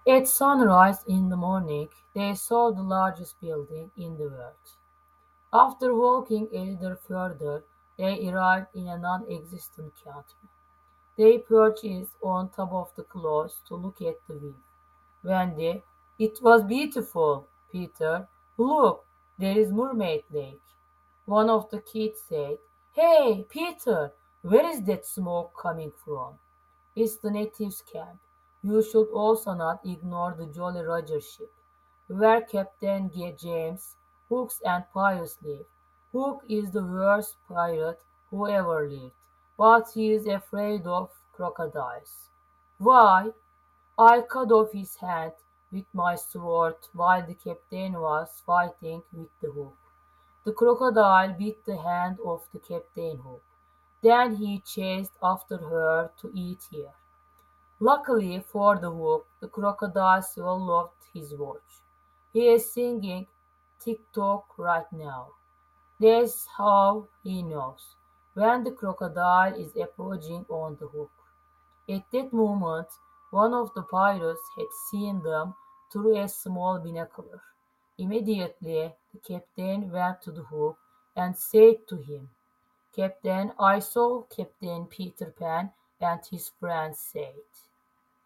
At sunrise in the morning, they saw the largest building in the world. After walking a little further, they arrived in a non-existent country. They perched on top of the cliffs to look at the view. Wendy, it was beautiful. Peter, look, there is Mermaid Lake. One of the kids said, Hey, Peter, where is that smoke coming from? It's the natives' camp. You should also not ignore the Jolly Roger ship, where Captain James Hooks and Pius live. Hook is the worst pirate who ever lived, but he is afraid of crocodiles. Why? I cut off his hand with my sword while the captain was fighting with the hook. The crocodile bit the hand of the captain hook. Then he chased after her to eat her. Luckily for the hook, the crocodile swallowed his watch. He is singing tick-tock right now. That's how he knows when the crocodile is approaching on the hook. At that moment, one of the pirates had seen them through a small binocular. Immediately, the captain went to the hook and said to him, Captain, I saw Captain Peter Pan and his friends said.